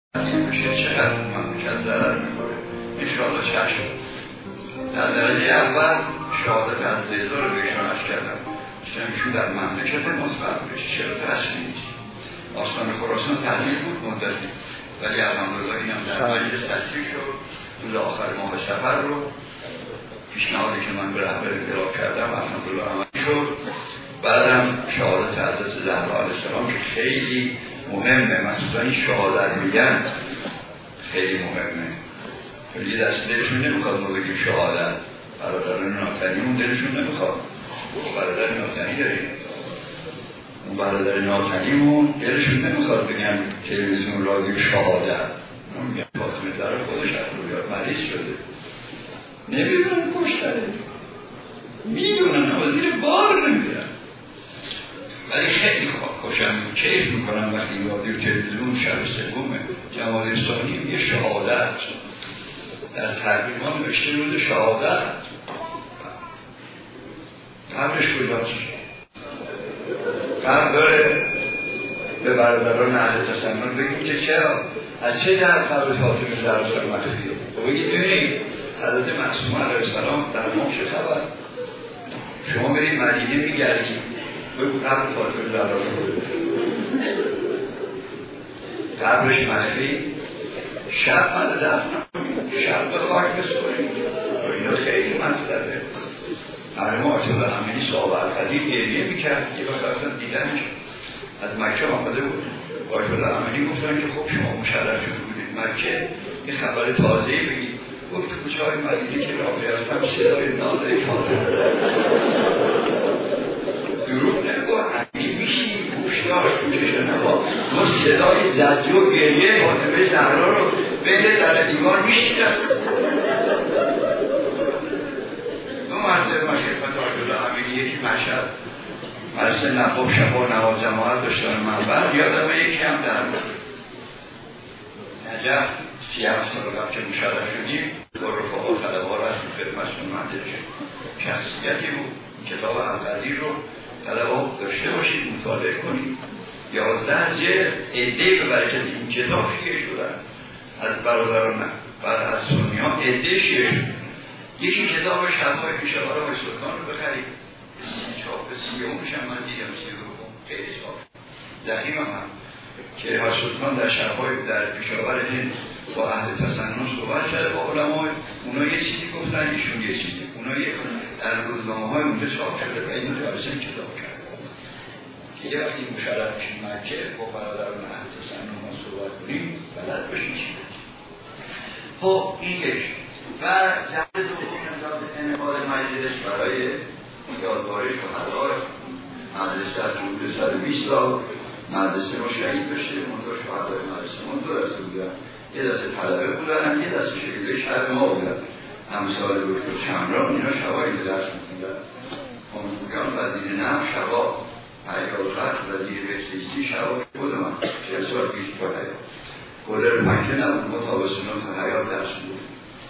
میشه چقدر مملکت ضرر میکنه. انشاءالله چشم. در درجه اول شهادت از زیزا رو بهشون عرض کردم ایشون در مملکت مصبر بشه چرا رسمی نیست. آستان خراسان تحلیل بود مدتی، ولی الحمدلله این هم در مجلس تصویب شد. روز آخر ماه سفر رو پیشنهادی که من به رهبر انقلاب کردم الحمدلله عملی شد. بعدم شهادت حضرت زهرا علیه السلام که خیلی مهمه، مخصوصا این شهادت میگن خیلی مهمه. خیلی دست دلشون نمیخواد ما بگیم شهادت، برادران ناتنیمون دلشون نمیخواد. برادر ناتنی داریم، اون برادر ناتنیمون دلشون نمیخواد بگن تلویزیون رادیو شهادت. اون میگن فاطمه در خودش از روی مریض شده، نمیدونن کشتره، میدونن اما زیر بار نمیدونن، ولی خیلی خوشم کیف میکنم وقتی رادیو تلویزیون شب سوم جمهوری اسلامی میگه شهادت. در تقریبا نوشته روز شهادت. قبلش کجاست؟ قبل داره به برادران اهل تسنن بگیم که چرا از چه در قبل فاطمه زهرا مخفیه؟ بگید ببینید حضرت معصومه علیه السلام در ما چه خبر؟ شما برید مدینه میگردید بگو قبل فاطمه زهرا قبلش مخفی، شب من دفن شب به خاک بسپارید. اینا خیلی مطلبه. مرحوم آیت الله امینی صاحب القدیر گریه میکرد که وقتا دیدنش از مکه آمده بود. آیت الله امینی گفتن که خب شما مشرف شده بودید مکه، یه خبر تازه‌ای بگید. گفت کوچه‌های مدینه که راه می‌رفتم صدای ناله فاطمه دروغ نگو، همین میشی گوشدار گوشش نگاه، ما صدای زجر و گریه فاطمه زهرا رو بین در دیوار میشیدن. دو مرتبه ما خدمت آیت الله امینی یکی مشهد مرسه نخوب شبا نواز جماعت داشتن منبر، یادم یکی هم در نجف 37 سال قبل که مشرف شدیم با رفقا طلبا رو از خدمتشون منزل شد. شخصیتی بود کتاب القدیر رو طلبا داشته باشید مطالعه کنید. 11 جلد عده‌ای به برکت این کتاب شیعه شدن از برادران بعد از سنیان عده شیعه شد. یکی کتاب شب‌های پیشوار آقای سلطان رو بخرید، چاپ 30 هم من دیدم 32 خیلی چاپ دقیق هم که آقای سلطان در شب‌های در پیشاور هند با اهل تسنن صحبت کرده با علمای، اونا یه چیزی گفتن ایشون یه چیزی، اونا در روزنامه‌های اونجا چاپ شده و اینو جلسه کتاب کرد که یه وقتی مشرف بشیم مکه با برادران اهل تسنن ما صحبت کنیم بلد بشیم چی بگیم. خب این یک و جهت دوم نظام انعقاد مجلس برای یادگاری شهدای مدرسه از حدود 120 سال مدرسه رو شهید بشه. منطقه شهدای مدرسه منطقه رسته بودن، یه دسته طلبه بودن، یه دسته شهیده شهر ما بودن، همسال دکتر شمران. اینا شبایی به درس می‌خوندن آموزگان و دیر نم شبا حیال خط و دیر بسیستی شبا بود من 40 سال پیش با حیال کلر پنکه نبود مطابسونا تا حیال درس بود.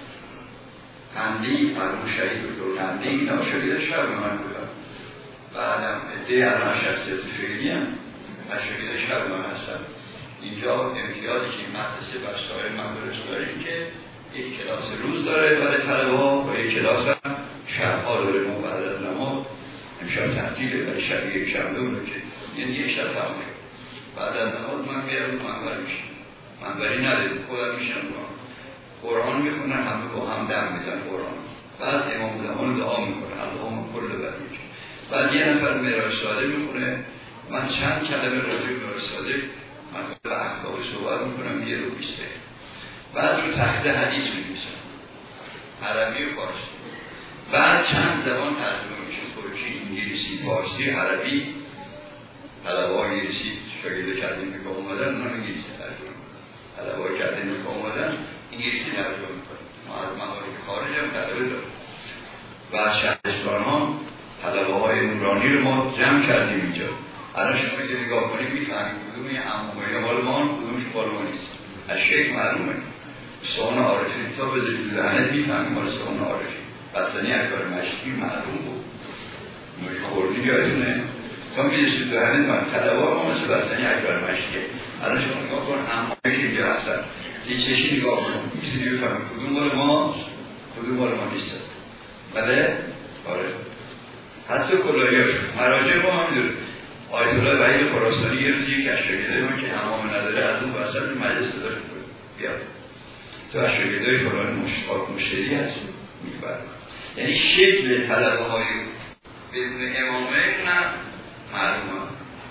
قندی مرمون شهید دکتر قندی اینا شهید شهر من بودن. بعدم عده الان شخصیت شهیدی هم و شهید شهر من هستن. اینجا امتیازی که این مدرسه بر سایر مدارس داریم که یک کلاس روز داره برای طلبه ها و یک کلاس هم شبها داره. ما بعد از نماز امشب تعطیله برای شب یک شنبه اونو که یعنی یک شب تمام شد. بعد از نماز من میرم منبر میشم، منبری نداریم خودم میشم قرآن میخونن، همه با هم دم میزن قرآن. بعد امام زمان دعا میکنه اللهم کل بدیج. بعد یه نفر معراج صادق میخونه، من چند کلمه راجع به معراج صادق مثلا اخلاقی صحبت میکنم 1 رو 20 دقیقه. بعد رو تخت حدیث می‌نویسم عربی و فارسی. بعد چند زبان ترجمه میشه، ترکی، انگلیسی، فارسی، عربی. طلبه‌های انگلیسی شاگرد کردیم که اومدن اونا انگلیسی ترجمه میکنن، طلبه‌های کردیم که اومدن انگلیسی ترجمه میکنن. ما از ممالک خارج هم طلبه داریم و از شهرستان‌ها طلبه‌های نورانی رو ما جمع کردیم اینجا. الان شما که نگاه کنید می‌فهمید کدوم یه عمومی مال ما کدومش مال ما نیست. از شیخ معلومه سوان عارفی تا بذارید ذهنت می‌فهمید مال سوان عارفی. بستنی اکبر مشکی معلوم بود. خوردی یادونه تا میرسید به همین من طلبا ما مثل بستنی اکبر مشکه الان شما نگاه کن همه که اینجا هستن یه چشی نگاه کن میتونی بفهمید کدوم مال ما کدوم مال ما نیست. بله؟ آره حتی کلاهیاشون مراجع ما هم میدونه آیت الله وحید خراسانی یه روزی کشفگیده ما که حمام نداره از اون وسط مجلس داره بیاد تو اشتگیده فلان مشتری هست میبرد. یعنی شکل طلبه های بدون امامه اونم معلومه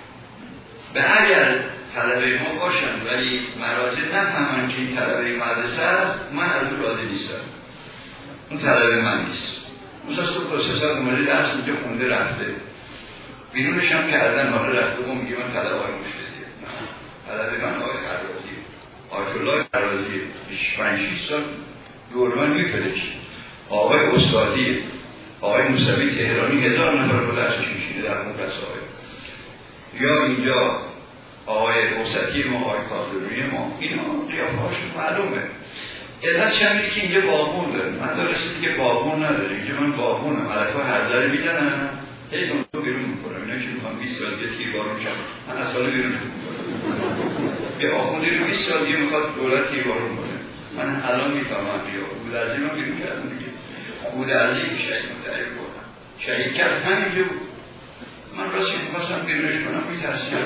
به اگر طلبه ما باشن ولی مراجع نفهمن که این طلبه مدرسه است من از اون راضی نیستم، اون طلبه من نیست. مثلا تو پروسسات اومده درس اینجا خونده رفته بیرونش هم کردن حالا رفته و میگه من طلبه های مشتریه طلبه من آقای خرازی آیت الله خرازی 5-6 سال دوران میفرش آقای استادی آقای موسوی تهرانی 1000 نفر رو درسش میشینه در مدرسه های یا اینجا آقای وسطی ما آقای کاظمی ما اینا قیافه‌هاشون معلومه. علتش همینه که اینجا باغبون داره من دارسته که باغبون نداره اینجا من باغبونم علکا هر ذره میزنن هیچ تو بیرون میکنم اینا که میخوام 20 سال دیگه تیربارون شم من از سال بیرون میکنم یه آخوندی رو 20 سال دیگه میخواد دولت تیربارون کنه من الان میفهمم یا خود عرضی من بیرون کردم دیگه خود عرضی شهید متعریف بودم شهید کرد همینجا بود من راستی میخواستم بیرونش کنم میترسیم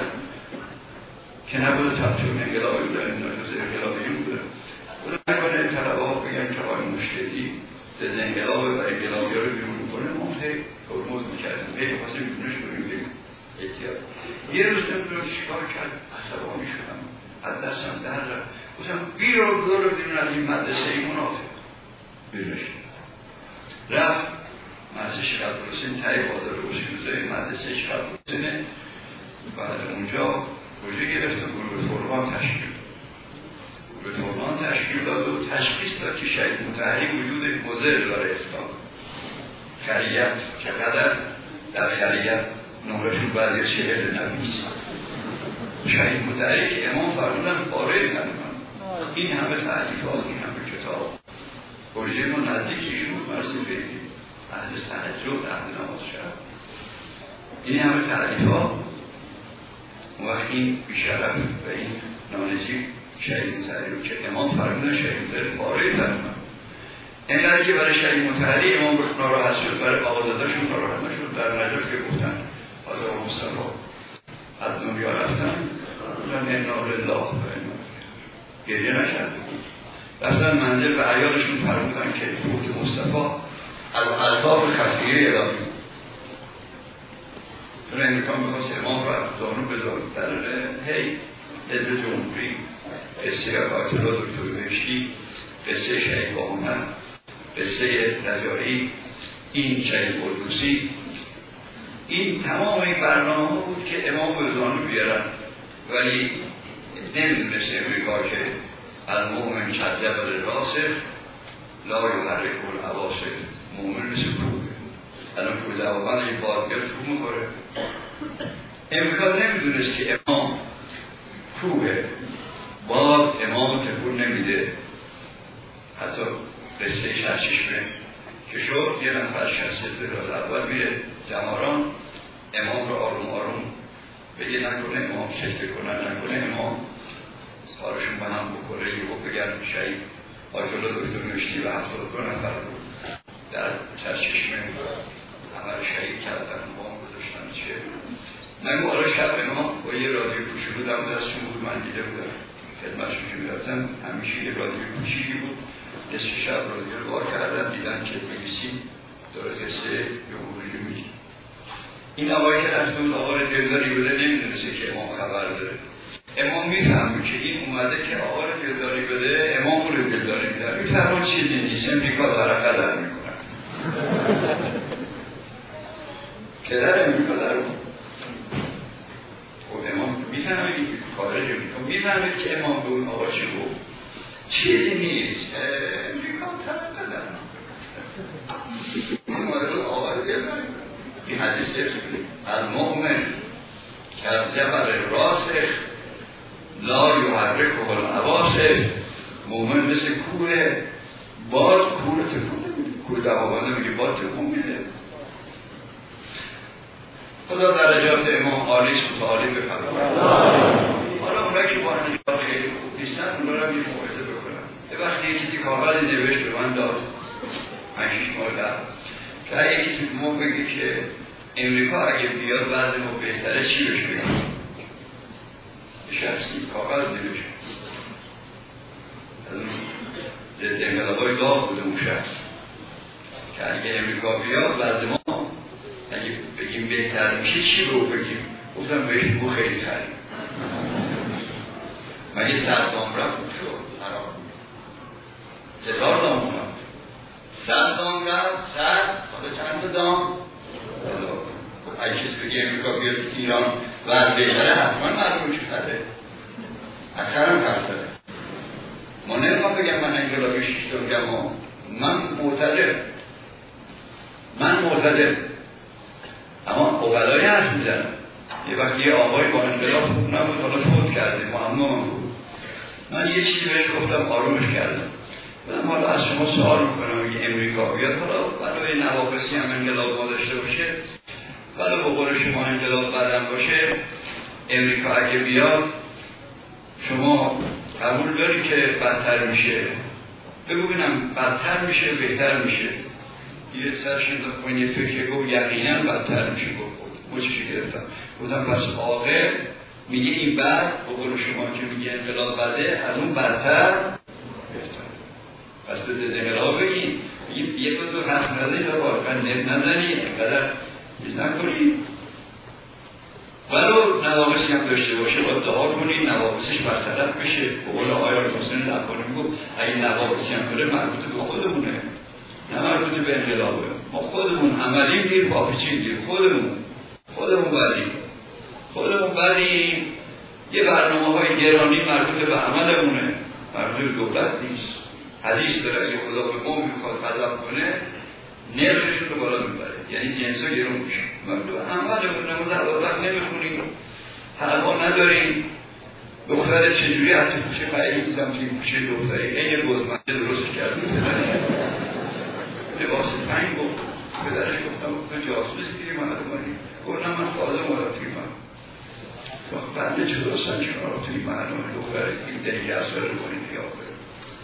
که نبوده تبتون انقلابی بودن این نجوز انقلابی بودن بودن نکنه طلبه ها بگن که آقای مشکلی ضد انقلاب و انقلابی ها رو بیرون کنه ما هی ترمز میکردیم هی خواستیم بیرونش کنیم بگیم احتیاط یه روز نمیدونم چیکار کرد عصبانی شدم از دستم در رفت گفتم برو بیرون از این مدرسه ای منافق بیرونش رفت مدرسه شیخ الحسین تایی بازار روزی مدرسه شیخ الحسینه بعد اونجا پروژه گرفت و گروه فرقان تشکیل داد و تشخیص داد که شهید مطهری وجود مضر داره اسلام خریت چقدر در خریت نمرشون بعد 40 نبیست شهید مطهری که امام فرمودن پاره زنمان این همه تعلیفات این همه کتاب پروژه ما نزدیکیشون بود مرسی بگیم اهل سنجد اهل نماز شد این همه تعلیفات و این بیشرف و این نانجیب شهید مطهری که امام فرمودن شهید مطهری پاره زنمان اینقدر که برای شهید مطهری امام ناراحت شد برای آقازادهشون ناراحت نشد در نجف که گفتن آزاد مصطفی از دنیا رفتن گفتن انا لله و انا گریه نکرد رفتن منزل و عیالشون فرمودن که فوت مصطفی از الطاف خفیه اضافی چون امریکا میخواست امام فرمودانو بذار در هی حزب جمهوری قصه آیت الله دکتر بهشتی قصه شهید باهنر قصه نجاری این شهید قدوسی این تمام این برنامه بود که امام رضوانو بیارن ولی نمیدونست امریکا که المؤمن کالجبل راسخ لا یحرک العواصف مؤمن مثل کوه الان کوه دوابند این بار بیاد کوه میخوره امریکا نمیدونست که امام کوه باد امام تکون نمیده حتی قصه شرچشمه که شد یه نفر شخصیت راز اول میره جماران امام رو آروم آروم بگه نکنه امام شکل کنن نکنه امام سارشون به هم بکنه یهو بگن شهید آیت الله دکتر نوشتی و 72 نفر بود در شرچشمه همه شهید کردن امام گذاشتن چه نگو آره شب امام با یه رادیو کوچی بودم دستشون بود من دیده بودم خدمتشون که میرفتن همیشه یه رادیو کوچیکی بود نصف شب رادیو رو بار کردن دیدن که BBC داره قصه جمهوری میگه این آقایی که رفته بود آقای دلداری بوده نمیدونسته که امام خبر داره امام میفهمه که این اومده که آقای دلداری بده امام رو دلداری میدن میفهمه چیزی نیست امریکا طرف قدر میکنن که در امریکا در امام میفهمه این خارج امریکا میفهمه که امام به اون آقا چی بود چیزی نیست امریکا طرف قدر این مورد آقا دلداری این حدیث المؤمن کالجبل راسخ لا یحرکه العواصف مؤمن مثل کوه باد کوه تکون نمیده کوه دوابنده میگه باد تکون میده خدا درجات امام عالی متعالی بفرماید. حالا اونایی که با نجات خیلی خوب نیستن اونا رو یه موعظه بکنم. یه وقتی یه چیزی کاغذی نوشت به من داد 5-6 ماه قبل که اگه کسی به ما بگه که امریکا اگه بیاد بعد ما بهتره چی بشه بگم؟ شخصی کاغذ نوشت از اون ضد انقلابای داغ بوده اون شخص که اگه امریکا بیاد بعد ما اگه بگیم بهتر میشه چی رو بگیم؟ گفتم بهش بو خیلی خریم مگه 100 دام رفت شد حرام 1000 دام اومد 100 دام رفت 100 حالا چند دام؟ اگه کسی بگه امریکا بیاد ایران و بهتره حتما معلوم شده اثر هم پرتره ما نمیخوام بگم من انقلابی شیشتم بگم من معتدل اما اقلایی هست میزنم یه وقتی یه آقای با انقلاب خوب نبود حالا فوت کرده معمم بود من یه چیزی بهش گفتم آرومش کردم بدم حالا از شما سوال میکنم اگه امریکا بیاد حالا برای نواقصی هم انقلاب ما داشته باشه ولی با قول شما انقلاب بعدم باشه امریکا اگه بیاد شما قبول داری که بدتر میشه بگو ببینم بدتر میشه بهتر میشه یه سرشون کنید یه فکر گفت یقینا بدتر میشه گفت مچشی گرفتم گفتم پس عاقل میگه این بعد با قول شما که میگه انقلاب بده از اون بدتر بهتر پس به انقلاب بگین یه دو حرف نزنید و واقعا نزنید اینقدر بیز نکنید ولو نواقصی هم داشته باشه باید دعا کنید نواقصش برطرف بشه به قول آیار حسین لبانی میگفت اگه نواقصی هم کنه مربوط به خودمونه نه مربوط به انقلابه ما خودمون عملیم دیر باپیچیم دیر خودمون بریم یه برنامه های گرانی مربوط به عملمونه مربوط به دولت نیست حدیث داره اگه خدا به قوم میخواد غضب کنه نرخشون رو بالا میبره یعنی جنسا گرون میشه مربوط به عملمون نموز وقت نمیخونیم حرما نداریم دختر چجوری حتی پوشه قیلی دیدم توی پوشه دختری این گزمنده درست کردیم لباس پنگ بود پدرش گفتم تو جاسوس دیگه من ادمانی گفتم من خواهدم آرا توی من بنده چه درستن چون آرا توی مردم دختر این دلیگه اصلا رو کنید یا برد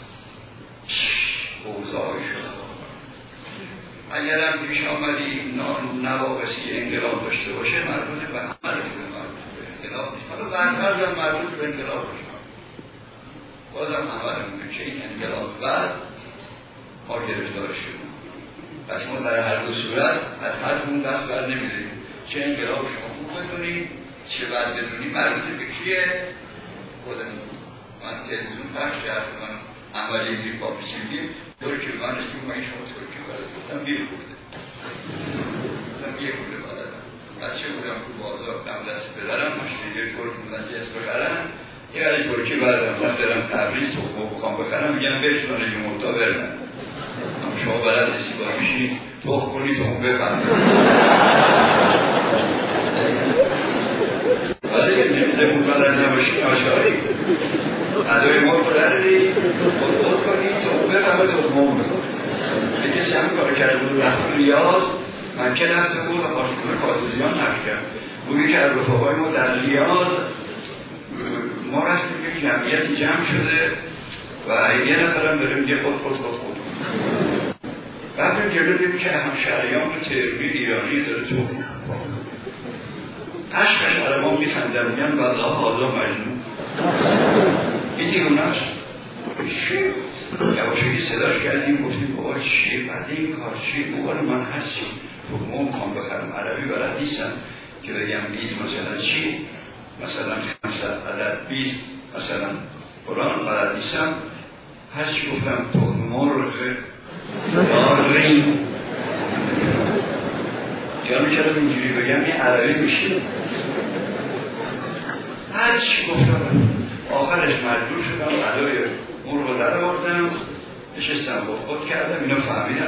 اوضاعی شد اگر هم پیش آمدی نواقصی انقلاب داشته باشه مربوط به عمل انقلاب نیست حالا برفرد هم مربوط به انقلاب باشه بازم عملمونه که این انقلاب بعد ما گرفتار شدیم پس ما در هر دو صورت از حرفمون دست بر نمیدهیم چه انقلاب شما خوب بدونید چه بد بدونید مربوط به کیه خودمون من تلویزیون پخش کردم من عملی بیر با پیچیدیم ترکی من رسیم من شما ترکی برد گفتم بیر خورده باددم بچه بودم که بازار دم دست پدرم مشتری ترک بودن که اسم بخرم یه علی ترکی بردم من دارم تبریز تخمه بخوام بخرم میگم برشونه جمعوتا بردن شما بلد نسی باید میشید توخ کنی توخ بفرد ولی نمیده بود بلد نباشید آشاری ادای ما بلدی خود کنی توخ بفرد توخ مون به کسی همین کار کرده بود رفت ریاض من که نفس بود و پاشکنه کازوزیان نفت کرد بودی که از رفاقای ما در ریاض ما رسیم که جمعیتی جمع شده و یه نفرم داره میگه خود بعد جلو دیم که همشهریان ترمی ایرانی داره تو عشقش علمان میخندن میگن والله آزا مجنون این دیگونش یواشکی صداش کردیم گفتیم بابا چیه بعد این کار چیه بابا من هستی تو ممکن بخرم عربی بلد نیستم که بگم 20 مثلا چی مثلا 500 عدد 20 مثلا قرآن بلد نیستم هرچی گفتم تو مرغ داریم یعنی چرا اینجوری بگم این عربی میشه هرچی گفتم آخرش مجبور شدم عدای مرغ رو در آوردم نشستم با خود کردم اینا فهمیدم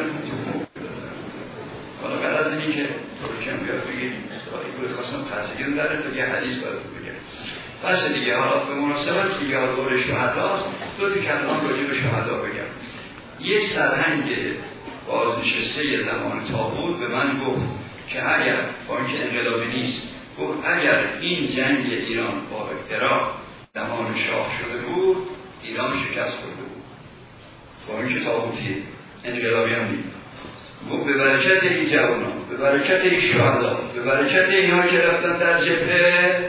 حالا غرض اینی که ترکیم بیاد بگید باید خواستم خستگی داره تو یه حدیث باید بگم پس دیگه حالا به مناسبت که یادگار شهداست دو کلام راجع به شهدا بگم یه سرهنگ بازنشسته زمان طاغوت به من گفت که اگر با اینکه انقلابی نیست، گفت اگر این جنگ ایران با عراق زمان شاه شده بود ایران شکست خورده بود. با اینکه طاغوتی انقلابی هم نیست، گفت به برکت این جوانان، به برکت این شهدا، به برکت اینها که رفتن در جبهه،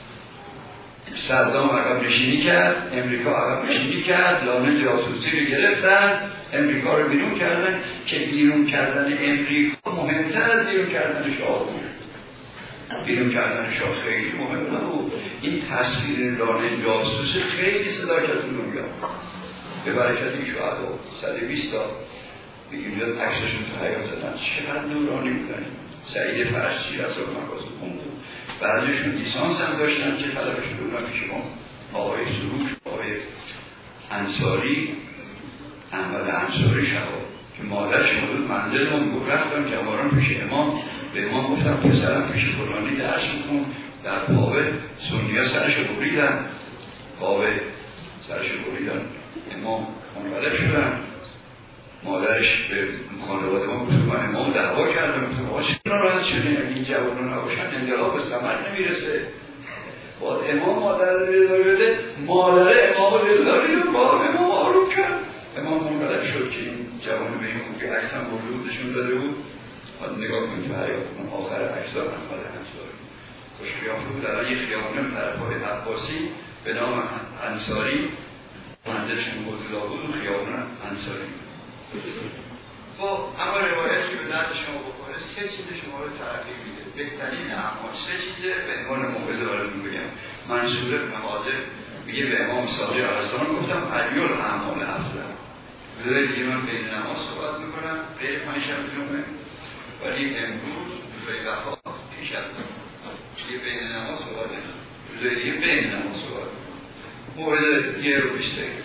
صدام عقب نشینی کرد، امریکا عقب نشینی کرد، لانه جاسوسی رو گرفتن، امریکا رو بیرون کردن، که بیرون کردن امریکا مهمتر از بیرون کردن شاه بود. بیرون کردن شاه خیلی مهم بود. این تصویر لانه جاسوسی خیلی صدا کرد دنیا. به برکت این شهدا 120 تا اینجا عکسشون تو حیات دادن، چقدر نورانی بودن. سعید فرشی از مغازه بود، بعضیشون لیسانس هم داشتن که طلبشون بودن پیش ما. آقای سروش، آقای انصاری، احمد انصاری شبا که مادرش بود منزل هم گفت رفتم جواران پیش امام، به امام گفتم پسرم پیش فلانی درس میخون، در پاوه سنیا سرش بریدن، پاوه سرش بریدن، امام منقلب شدن. مادرش به خانواده ما گفت من امام دعوا کردم، چرا راحت شدین این جوانان نباشن انقلاب به ثمر نمیرسه. با امام مادر بده، مادر امام دلداری رو با امام آروم کرد. امام منقلب شد که این جوان به این که عکس هم بردودشون داده بود. بعد نگاه کنید تو حیات آخر عکس‌ها احمد انصاری خوش قیافه بود. در یک خیابان طرف‌های عباسی به نام انصاری منزلشون حدودا بود و خیابان انصاری. خب اما روایت که به درد شما بکنه 3 چیز شما رو ترقی میده. بهترین اعمال 3 چیزه. به عنوان موعظه براتون بگم، منصور مغازه میگه به امام صادق علیه السلام گفتم ایول اعمال افضل. بذارید دیگه من بین نماز صحبت میکنم غیر 5 شب جمعه، ولی امروز روزای وفا پیش از دیگه بین نماز صحبت نکنم، روزای دیگه بین نماز صحبت میکنم. موعظه 1 رو 20 دقیقه.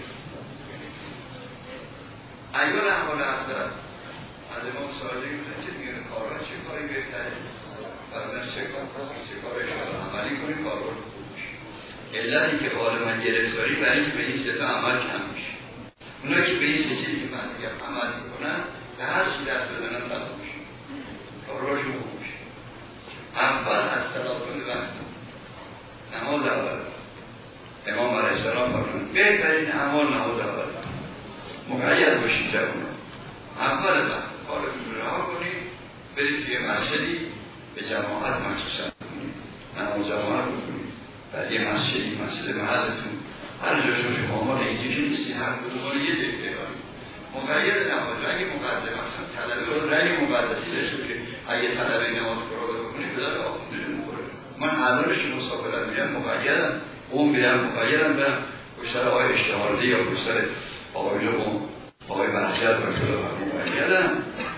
ایول اعمال افضل از امام صادق میگن که میگن کارها چه کاری بهتره، فرضاً چه کاری شما عملی کنید کارها رو خوب میشه. علتی که حال من گرفتاری برای اینکه به این 3 عمل کم میشه. اونا که به این 3 چیزی که من میگم عمل میکنن به هر چی دست بزنن تمام میشه، کارهاشون خوب میشه. اول از صلاتون وقت نماز اول امام علیه السلام فرمودن بهترین اعمال نماز اول. مقید باشید جوانان، اول وقت کارتون رو رها کنید، برید توی مسجدی به جماعت مخصوصا کنید، نماز جماعت بکنید. بعد یه مسجدی، مسجد محلتون، هر جاشون شما ما اینجا که نیستی، هر کدوم یه دقیقه دارید. مقید نماز رنگ مقدس، مثلا طلبه رو رنگ مقدسی داشته که اگه طلبه نماز قرآن بکنید بدار آخوندشون می‌خوره. من الانش مسافرت میرم مقیدم، اون میرم مقیدم برم پشتر آقای اشتهاردی یا پشتر آقای برخیت باشده مقیدم.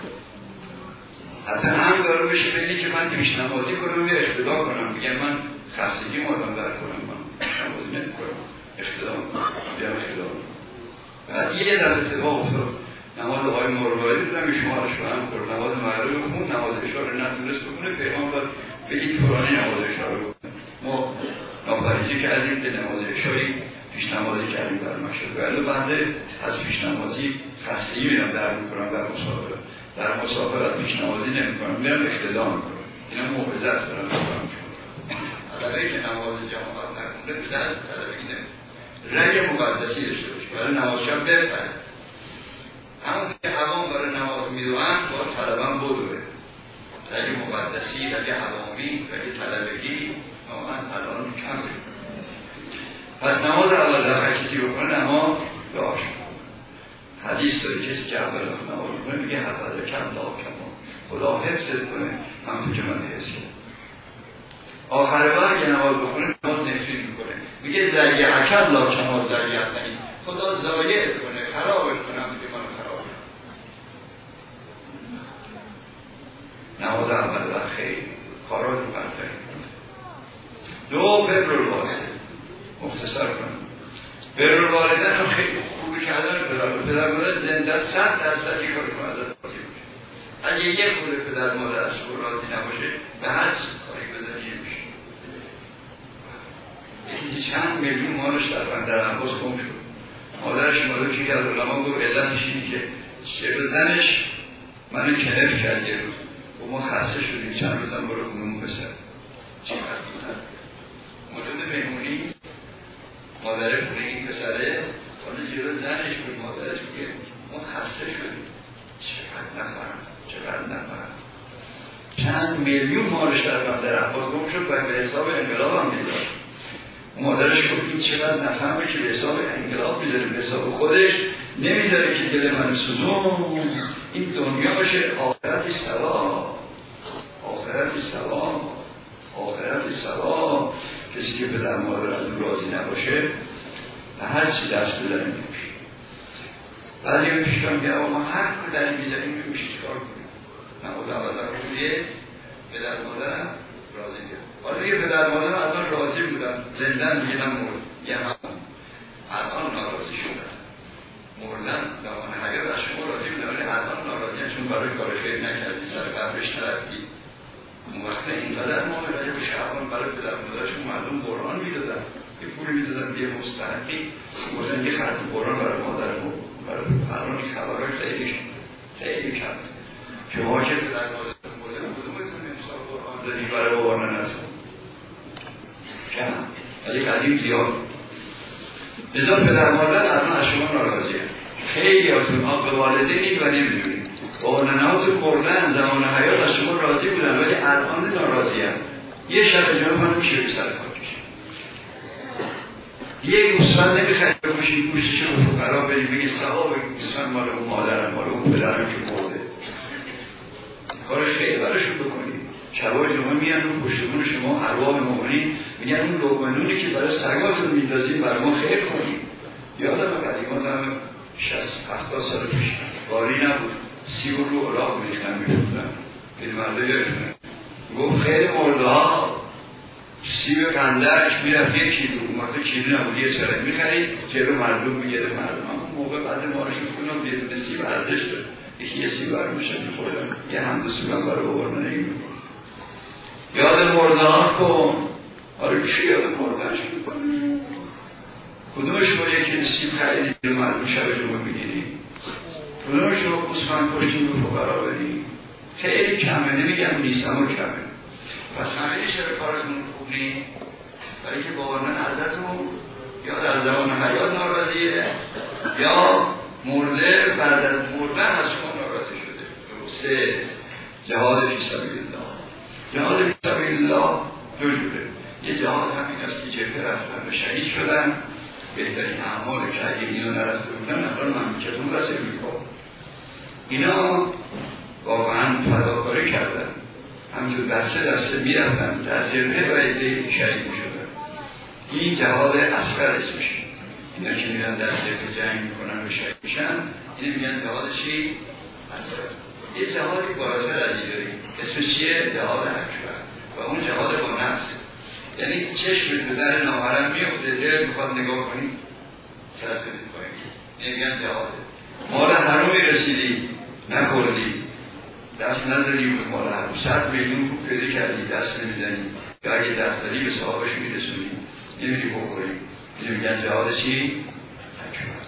حتی هم داره بشه بگی که من پیش نمازی کنم یا اقتدا کنم، بگم من خستگی مادم در کنم، من نمازی نمی کنم، اقتدا کنم. بعد یه در اتفاق افتاد نماز آقای مرواری دیدم که شما رو شوهم کرد، نماز مغرب خون، نماز اشاره نتونست بکنه، پیغام باید بگید فرانی نماز اشاره بکنه. ما ناپریزی کردیم که نماز اشاری پیش نمازی کردیم در مشهد، ولی بنده از پیش نمازی خستگی میرم در میکنم در مسافرت پیش نمازی نمی کنم، میرم اقتدا میکنم. اینا موعظه است دارم میکنم. طلبه که نماز جماعت نکنده به درد طلبه نمی رنگ مقدسی داشته باشه برای نماز شب بپره. همون که حوام برای نماز میرون با طلبم بدوه، رنگ مقدسی، رنگ حوامی، رنگ طلبگی واقعا الان کمه. پس نماز اول در کسی بکنه نماز داشت. حدیث داره کسی که اول نماز بکنه میگه حفظه کم لا کما، خدا حفظت کنه همون که من حفظ کنم. آخر بار که نماز بکنه نماز نفرین میکنه، میگه زرگی حکم لا کما زرگیت کنی، خدا زایعت کنه، خرابت کنه همون که من خراب کنم. نماز اول و خیلی کارات رو برتری کنه. دو بر الوالدین، مختصر کنم بر الوالدین رو خیلی خوبی کردن. پدر مادر زنده 100% این کاری کنه ازت راضی باشه. اگه یک خود پدر مادر از خود راضی نباشه به هر کاری بزنی نمیشه. یکی چند میلیون مالش در عباس گم شد. مادرش مالکی کرد علما گفت علتش اینه که زنش منو کنف کرد یه روز و ما خسته شدیم چند روزم برو خونمون پسر چی خسته بودن مدود مهمونی مادره خونه این پسره حالا جلو زنش بود مادرش بود ما خسته شدیم چقدر نفرم چند میلیون مالش در مادر عباس گم شد و به حساب انقلاب هم میداد مادرش گفت این چقدر نفهمه که به حساب انقلاب میذاره به حساب خودش نمیذاره که دل من سوزون این دنیا باشه آخرت سوا آخرت سوا آخرت سوا کسی که پدر مادر از اون راضی نباشه و هر چی دست بداره نمیشه بعد یه پیشتان که ما هر که در این بیداریم میشه چکار کنیم من خدا آدم رویه پدر مادرم راضی کرد حالا یه پدر مادرم از من راضی بودم زندن میگم مرد یه هم الان ناراضی شدن مردن زمان اگر از شما راضی بودم ولی الان ناراضی چون برای کار خیر نکردی سر قبلش نرفتی اون وقت اینقدر ما برای به شعبان برای پدر مادرشون مردم قرآن میدادن یه پولی میدادن یه مستحقی بودن یه ختم قرآن برای مادرمون برای فرمان خبرهای خیلی کم شما که پدر مادرتون بودن کدومتون امسال قرآن دادی برای بابانه نزد کم ولی قدیم زیاد لذا پدر مادر الان از شما ناراضیه خیلی هاتون آب به والدینید و نمیدونید بابانه‌هاتون مردن زمان حیات از شما راضی بودن ولی الان ناراضی هم یه شب جنوب من میشه به سر خاکش یه گوسفند نمیخواید بکشید گوشتش رو فقرا بریم بگه ثواب گوسفند مال اون مادرم مال اون پدرم که مرده کارش خیلی براشون بکنید شبای جمعه میان رو پشتمون شما ارواح مؤمنین میگن اون لقمه که برای سگاتون میندازیم برای ما خیر کنیم یادم قدیما هم 60-70 سال پیش باری نبود سیب رو الاغ میشنم میشوندن این مرده یادشونه گفت خیلی مرده ها سیب قندهش میرفت یک کیلو اون وقت کیلو نبود یه چرک میخرید جلو مردم میگرد مردم اون موقع بعد مارشون کنم بیدون سیب ارزش داره یکی یه سیب برای میشن میخوردن یه همدو سیبم برای بابرمه نگیم یاد مرده ها کن آره چی یاد مردهش میکنه کدومش با یکی سیب خریدی جلو مردم شب جمعه میگیریم کدومش رو گوسفند کشیم به فقرا بدیم خیلی کمه نمیگم نیست اما کمه پس همه چرا کارتون خوب نیست برای که باورمن ازتون یا در زمان حیات ناراضیه یا مرده بعد از مردن از شما ناراضی شده سه جهاد فی سبیل الله جهاد فی سبیل الله دو جوره یه جهاد همین است که جبهه رفتن و شهید شدن بهترین اعمال که اگه اینو نرفته بودن نفر مملکتون رسه میکنم اینا واقعا فداکاری کردن همینطور دسته میرفتن در جبهه و ایده شهید میشدن این جهاد اصغر اسمشه اینا که میرن در جبهه جنگ میکنن و شهید میشن اینه میگن جهاد چی؟ اصغر یه جهادی بالاتر از این داریم اسمش چیه؟ جهاد اکبر و اون جهاد با نفس یعنی چشم بزر نامحرم میفته دل میخواد نگاه کنی سرت بدید پایین اینه میگن جهاده مال حرومی رسیدی نخوردی دست نداری به مال حروم 100 میلیون پول پیدا کردی دست نمیزنی یا اگه دست داری به صاحبش میرسونی نمیری بخوری اینه میگن جهاد چی؟ اکبر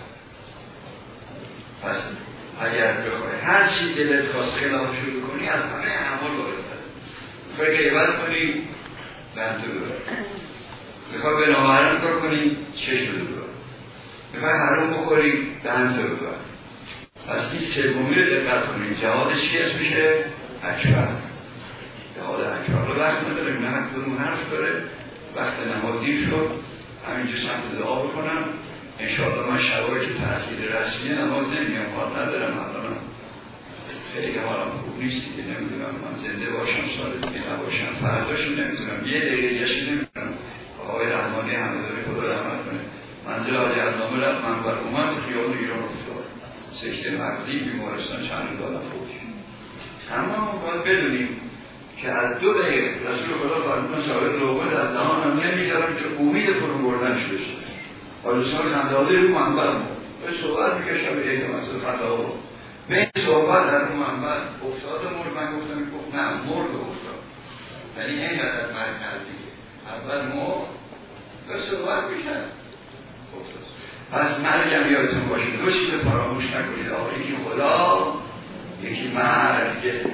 پس اگر بخوای هر چی دلت خواست خلاف شروع کنی از همه اعمال بالاتر میخوای غیبت کنی بنده ببر میخوای به نامحرم کار کنی چشم ببر میخوای حرام بخوری بنده ببر پس این سومی رو دقت کنیم جهادش چی اسم میشه؟ اکبر جهاد اکبر رو وقت نداریم نه کدوم حرف داره وقت نماز دیر شد همینجور سمت دعا بکنم انشاءالله من شبایی که تحصیل رسمی نماز نمیام حال ندارم الانم خیلی حالم خوب نیست دیگه نمیدونم من زنده باشم سال دیگه نباشم فرداشو نمیدونم یه دقیقه گشت نمیدونم آقای رحمانی همداری خدا رحمت کنه منزل آقای علامه رفت من بر اومد خیال ایران افتاد سکته مغزی بیمارستان چند دادم فوت اما باید بدونیم که از 2 دقیقه رسول خدا فرمودن صاحب لقمه از دهانم نمیذارم که امید فرو بردن شده شده آلوسان خنداده رو منبر به صحبت میکشم به ایده مسئله خطا به این صحبت در رو منبر افتاد مرد من گفتم گفت نه مرد افتاد یعنی این قدر مرد نزدیگه اول مرد به صحبت میکشم پس مرگم یادتون باشه 2 چیز فراموش نکنید آقا یکی خدا یکی مرگ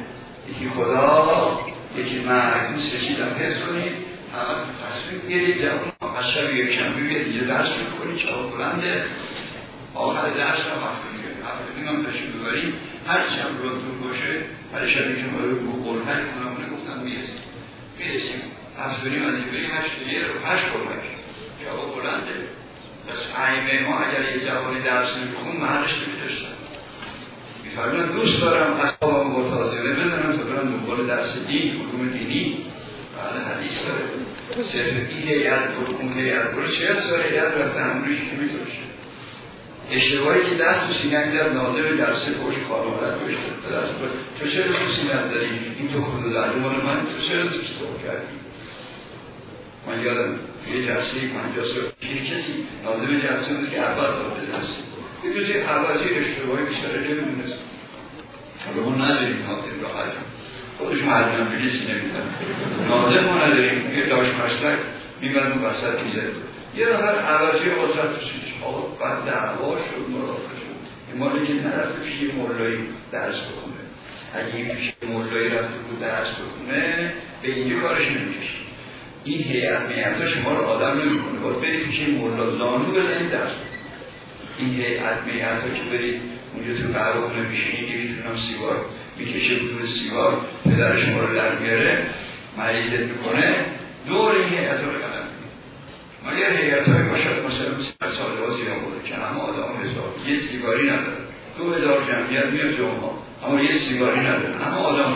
یکی خدا، یکی مرگ. این سه چیز هم حفظ کنید. همه تصمیم بگیرید جوان از شب یک شنبه بیاد یه درس میکنید، چهار بلنده، آخر درس هم هفتگی هم تشریف ببریم، هر شب رونتون باشه، هر شبی که ما رو قرمک کنمونه گفتم میرسیم هفتگی از این بریم هشتگی رو 8 قرمک جواب بلنده. پس ائمه ما اگر یه جوانی درس نمیخون محلش نمیداشتن، میفرمایند دوست دارم اصحابم متواضعانه بدونم تا برم دنبال درس دین، علوم دینی. بعد حدیث داره صرف این هیئت برو اون هیئت برو 40 سال هیئت رفته همونیش که میتونشه. اشتباهی که دست تو سینه در ناظر درس پوش خانوادت بشتر تو چرا تو سینه داری؟ این تو خود داری مال من، تو چرا تو کردی؟ من یادم یه جلسه 50 سال کسی ناظر جلسه بود که اول داده درسی یه دوزی عوضی اشتباهی بیشتره نمیدونست. حالا ما نداریم ناظر را حجم خودش محجم بلیسی نمیدن، ناظر ما نداریم. یه داشت مشتک میبرن و وسط میزد یه نفر عوضی قدرت بسید آقا بعد دعوا شد مرافع شد. این مالی که نرفت پیش یه مولایی درس بخونه، اگه این پیش مولایی رفت بود درس بخونه به اینجا کارش نمیکشید. این هیئت میعتا شما رو آدم نمیکنه، باید برید پیش مولا زانو بزنید درس بخونه. این هیئت میعتا که برید اونجا تو قهوه‌خونه میشینید، یکیتون سیگار میکشه بدون سیگار پدر شما رو در میاره مریضت میکنه، دور این هیئت رو قدم مگر هیئت های باشد مثلا سال بازی هم بوده که همه آدم 1000 یه سیگاری نداره، 2000 جمعیت میاد جمعه اما یه سیگاری نداره، همه آدم 1000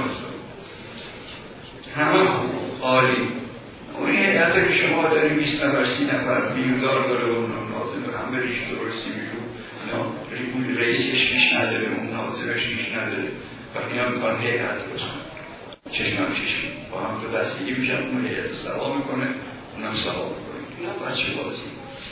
همه خوب عالی. اون هیئت که شما داریم 20 نفر 30 نفر بیودار داره و اون ناظر همه ریش درستی میگو اون رئیسش ریش نداره، اون ناظرش ریش نداره و اینا میکنن هیئت باشن چشم هم چشم با هم تو دستگی میشن، اون هیئت سوا میکنه اونم سوا میکنه. اینا بچه بازی.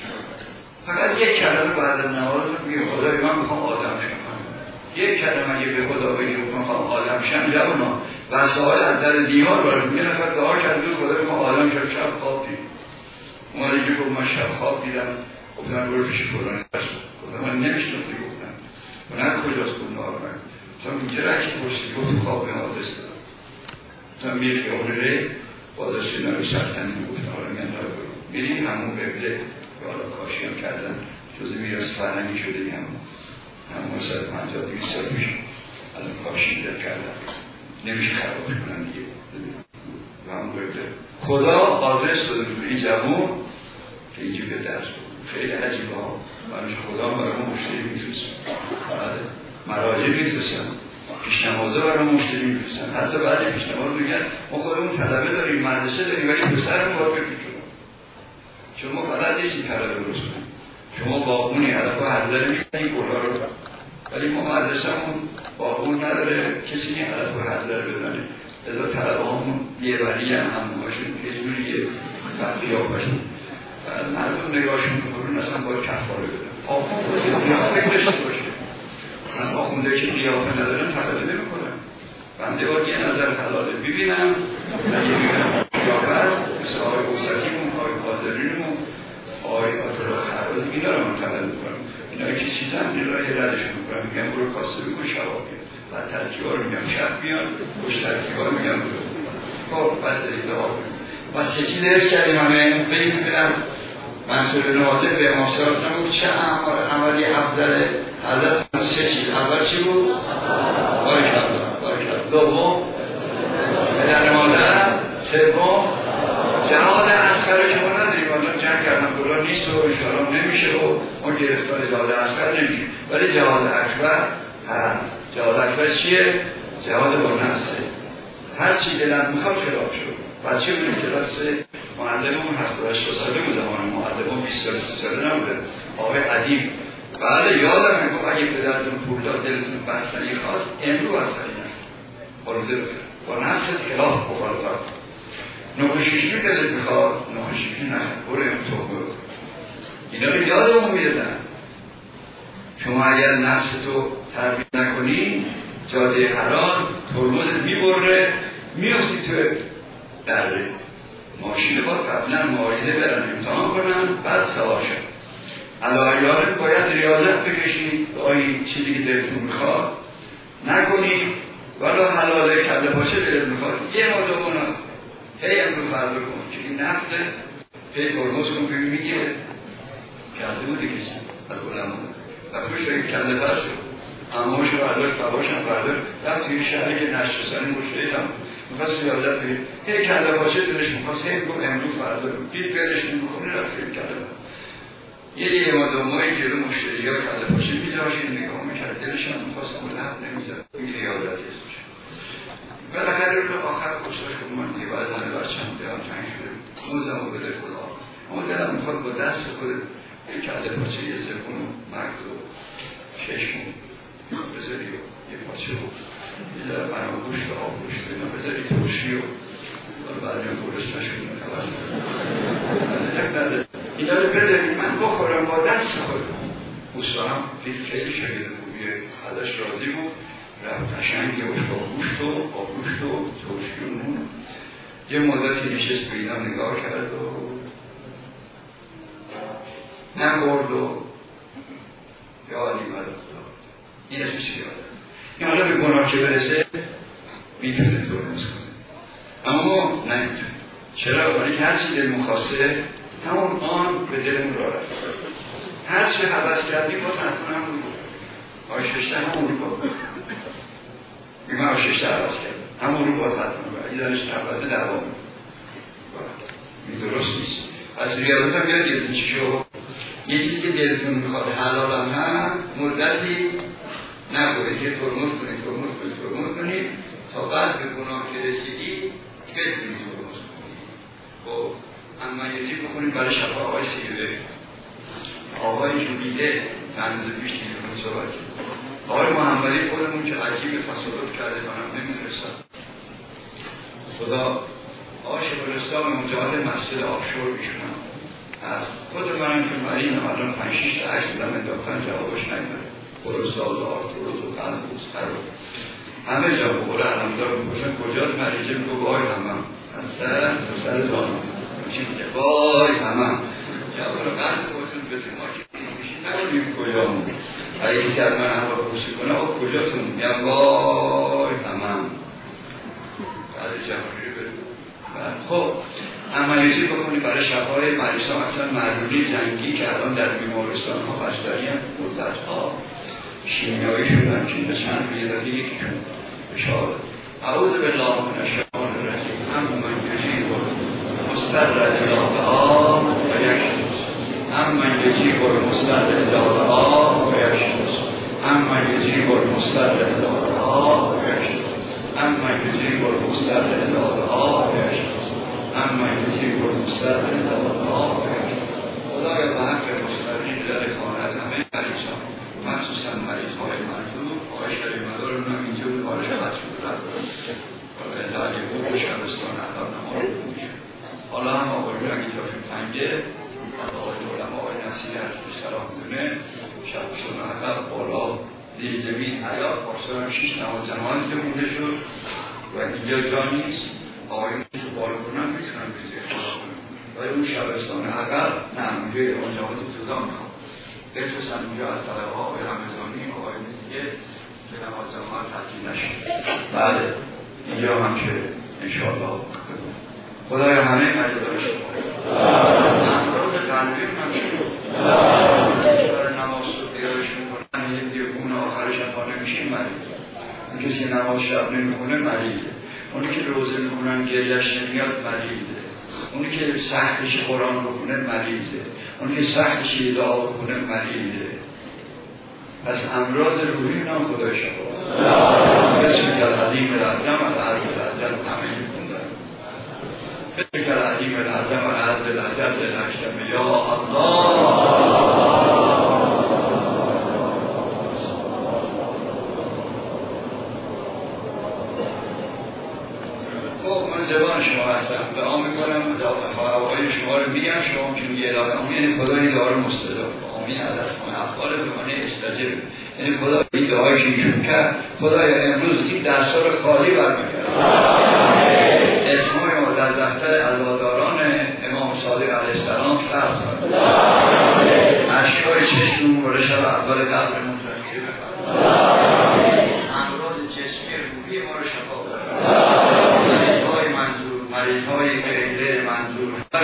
فقط یک کلمه بعد از نماز میگه خدای من میخوام آدم شم. یک کلمه اگه به خدا بگی میخوام آدم شم جوونا وسایل از در دیوار وارد یه نفر دعا کرد خدای میخوام آدم شم شب خواب دید. اومد اینجا گفت من شب خواب دیدم، گفتم برو پیش فلان درس گفتم من نمیشناختی گفتم من کجاست گفتم نارمن تا اینجا رکی پشتی گفت خواب به حادث دارم تا میره که اونه بازش نوی سرطنی گفتم حالا میگن داره برو میریم همون قبله که حالا کاشی هم کردن جزء میراث فرهنگی شده همون 150 سال میشه الان کاشی کردن نمیشه خرابش کنن دیگه و همون قبله خدا آدرس داده بود این جوان که اینجا به درس بود. خیلی عجیبه ها. منش خدا برای ما مشتری میفرستن، مراجع میفرستن، پیشنمازه برای ما مشتری میفرستن. حتی بعد پیشنماز میگن ما خودمون طلبه داریم، مدرسه داریم، ولی پسرمون باید بپیچونم چون ما بلد نیستیم طلبه درست کنیم. شما باغونی هدف و حضره میکنید گلها رو، ولی ما مدرسه‌مون باغون نداره، کسی این هدف و حضره بزنه. ازا طلبه هامون یه ولی هم باشون یه جوریه وقتی ها باشون مردم نگاهشون میکنون اصلا باید کفاره بدن آخونده قیافه داشته باشه. من آخونده که قیافه ندارم طلبه نمی کنم، بنده باید یه نظر حلاله ببینم اگه ببینم قیافه هست مثل آقای اوسطیمون، آقای قادرینمون، آقای آتلا خراد اینا رو من طلبه میکنم. اینا که چیزم این راه ردشون میکنم، میگم برو کاسته بکن شباب بیاد بعد ترکیبا رو میگم شب بیان خوش ترکیبا رو میگم خب بس دارید دعا بس چه چیز درست کردیم همه بگید ببینم منصور ناظر به ماستراسم بود چه عملی افضل حضرت سه چیز. اول چی بود؟ بارکالله. دوم پدر مادر. سوم جهاد اصغر که ما نداریم، آنجا جنگ کردن بلا نیست و انشاءالله نمیشه و ما گرفتار جهاد اصغر نمیشه، ولی جهاد اکبر هست. جهاد اکبر چیه؟ جهاد با نفسه. هر چی دلم میخواد خلاف شد. بچه بودیم کلاس معلممون 78 ساله بوده، معلممون 20 ساله نبوده، آقای عدیم. بعد یادم میگفت اگه پدرتون پول داد دلتون بستنی خواست امرو بستنی نشد بارده بکن با نفست خلاف بخارتا نخوشیشمی دلت میخواد نخوشیشمی نه برو امتو برو. اینا رو یادمون میدادن شما اگر نفستو تربیت نکنی جاده حرام ترمزت میبره میافتی تو دره ماشین با قبلا معایده برن امتحان کنن بعد سوار شد. علایاره باید ریاضت بکشید آیی چیزی که دلتون میخواد نکنید ولی حلاله کله پاچه به میخواد یه مادامونا هی امرو فردا کن که این نفسه هی ترمز کن که میگیره کرده بوده کسی از علمان و خوش رو کله پاچه اماش رو برداشت باباش هم برداشت رفت توی شهری که نشتسانی مشتهی هم میخواست سیادت بگید هی کله پاچه دلش میخواست هی کن امرو فردا دید برش نمیخونه رفت توی کله پاچه یه مادامایی که رو مشتهی ها کله پاچه میداشت نگاه میکرد دلش هم میخواست اما لحظ نمیزد این ریاضت اسمش بالاخره رو آخر خوشتاش که من دیگه باید همه برچم دیان تنگ شده موزم رو بده خدا اما دلم میخواد با دست خود یه کله پاچه یه زبون و مغز و چشم بذاری و یه پاچه و یه در منو گوشت و آب گوشت اینا بذاری توشی و بعد هم برستش کنم اینا رو بذاری من بخورم با دست خود اوستا هم دید خیلی شگرد خوبیه ازش راضی بود رفت قشنگی با گوشت و توشی و نون یه مدتی نشست به اینا نگاه کرد و نخورد و یادی مدد این اسمش یاده این حالا به گناه که برسه میتونه ترمز کنه اما نمیتونه چرا؟ برای که هرچی دل مخواسته همون آن به دلمون را رفت هرچی حوض کردی با تنفون همون بود آیششته همون رو با بیمه آیششته حوض کرد همون رو با تنفون بود اگه دانش حوضه دوام این درست نیست از ریاضت هم بیاد گرفتن چی شو یه چیزی که دلتون میخواد حلال هم مدتی نبوده که ترمز کنید تا بعد به گناه که رسیدی بتونی ترمز کنید خب امایتی بکنید برای شبه آقای سیگره آقای جوبیده تنز پیش تیلیفون صحبت کرد آقای محمدی خودمون که عجیب تصادف کرده منم نمیدرستم خدا آقای شبالستان مجاهد مسجد آفشور بیشونم از خود منم که مرینم الان 5-6 عکس دارم انداختن جوابش نمیده خروساز و آرتروز و قلب و سر همه جا بخوره علمدار میگوشن کجاست مریضه میگو وای همم از سر دانم چی میگه وای همم جواب قلب خودتون بده ما که میشید نمونیم کجامون اگه کسی از من همه پرسی کنه او کجاتون میگم وای همم بعد جمعی بده خب عملیاتی بکنی برای شفای مریض ها مثلا معلولی زنگی که الان در بیمارستان ها بستری هم مدت ها شیمیایی شدن که به چند بیدادی یکیشون بشاره اعوذ بالله من الشیطان الرجیم من یجیب مستر اضافه‌ها و یکشنس من یجیب مستر اضافه‌ها و یکشنس من یجیب مستر اضافه‌ها و یکشنس من یجیب مستر اضافه‌ها و یکشنس اما یجیب مستر اضافه‌ها و یکشنس خدایا به حق مستقیم در کانت همه مریضان مخصوصا مریض‌های مردم آقای شریف مدار اونم اینجا به بارش خط شد رد و علاج بود به شبستان احضار نمار میشه حالا هم آقایون اگه جاشون تنگه آقای علم آقای نصیری از به سلام دونه شبستان احضار بالا زیر زمین حیات پارسال هم 6 نماز زمانی که مونده شد و اینجا جا نیست آقایون که بالا کنن میتونن بیزیر خدا کنن ولی اون شبستان احضار نه اونجا آنجامات جدا میخواد بخصوصا اونجا از طلبه ها آقای رمضانی آقای دیگه که نماز زمان تعطیل نشد بله اینجا هم که انشاءالله خدای همه مجدار شما امراض قلبی هم شد برای نماز رو بیارش میکنن یه دیگون آخرش هم نمیشه مریض اون کسی که نماز شب نمیکنه مریضه اونی که روزه میکنن گریش نمیاد مریضه اونی که سختش قرآن بکنه مریضه اونی که سختش دعا بکنه مریضه پس امراض روحی نام خدای شما بسم که العظیم العظم العرض العظم همه کندن بسم که العظیم العظم العرض العظم العظم یا الله زبان شما هستم دعا میکنم دعای شما رو میگم شما که میگه الهی یعنی خدا این دعا رو مستجاب آمین از افعال زمانه استجاب یعنی خدا این دعایش اینجور کرد خدایا امروز این دستا رو خالی برمیگرد اسمای ما در دفتر عزاداران امام صادق علیه السلام ثبت کنید اشکای چشممون رو شب اول قلبمون تنگیر بکنید امراض جسمی روحی ما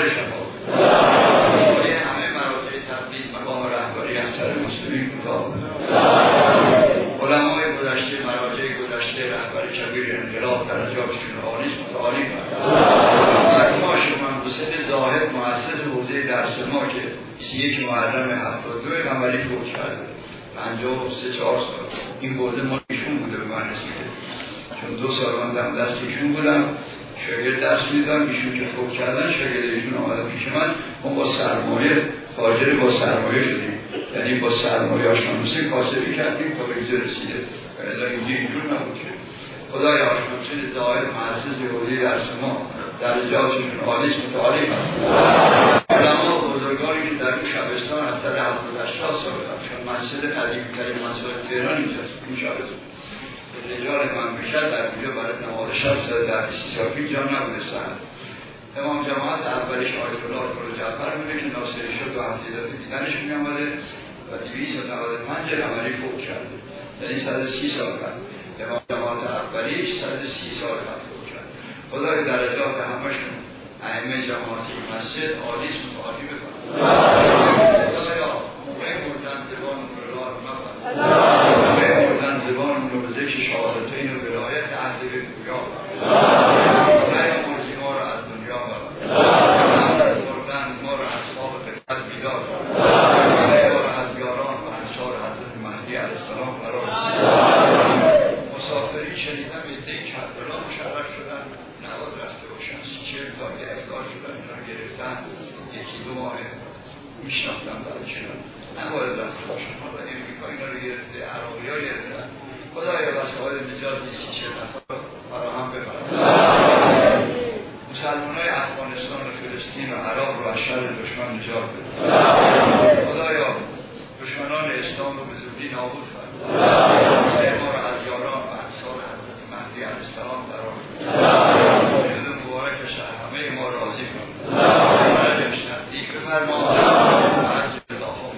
شما همه مراتع تبدیل مقام رهبری از سر مسلمین کوتاه. علمای گذشته، مراجع گذشته، رهبر کبیر انقلاب درجاتشون عالی متعالی کنند. ما شما حسین زاهد مؤسس حوزه درس ما که 31 محرم 72 قمری فوت کرد 53-4 سال. این حوزه ما ایشون بوده به من رسیده، چون 2 سال من دم دست ایشون بودم، شاگرد درس میدم، ایشون که فوت کردن شاگرد ایشون آمده پیش من. ما با سرمایه تاجر با سرمایه شدیم، یعنی با سرمایه آشناموسی کاسبی کردیم تا به اینجا رسیده. اینجور نبود که خدای آشناموسی زاهد مؤسس حوزه درس ما درجاتشون عالی متعالی کنند. علما بزرگانی که در اون شبستان از سال 70-80 سال بودن، چون مسجد قدیمی‌ترین مسجد تهران اینجاست. این شبستان رجال مملکت در اونجا برای نماز شب سال 30 سال پیش جا نبودستن. امام جماعت اولش آیت الله رو جعفر میگه که ناصری شد و هفتیداد دیدنش میامده و 295 قمری فوت کرده، یعنی 130 سال بعد. امام جماعت اولیش 130 سال بعد فوت کرد. خدای درجات همشون ائمه جماعت مسجد عالی متعالی بکنه. خدایا موقع مردن زبان رو راه مبند، موقع مردن زبان رو به ذکر شهادتین و ولایت عهد به گویا خدایا مرزی ما رو از دنیا مبند، مردن ما رو اصحاب فقط بیدار خدایا رو از یاران و انصار حضرت مهدی علیه السلام قرار مسافری شنیدم عده‌ای کربلا مشرف شدن، نواز رفته باشن 30-40 تا که افطار شدن، اینا گرفتن 1-2 ماه میشناختن برای چنان نواز رفته باشن. حالا امریکا اینا رو گرفته، عراقی ها گرفتن. خدایا وسایل نجات 30-40 نفر فراهم بفرما. مسلمان های افغانستان و فلسطین و عراق رو از شر دشمن نجات بده. خدایا دشمنان اسلام رو به زودی نابود فرما. ما رو از یاران و انصار حضرت مهدی علیه السلام قرار بده. جلو مبارکش همه ما راضی کن. مرجش نزدیک بفرما. مرجش اللهم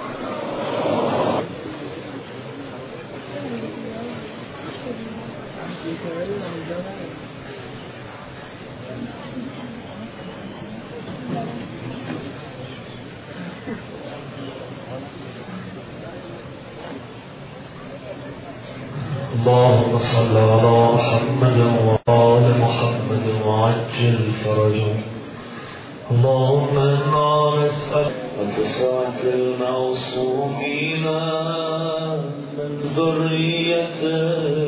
اللهم صل على محمد وآل محمد وعجل فرجهم. اللهم إنا نسألك وتسعة المعصومين من ذريته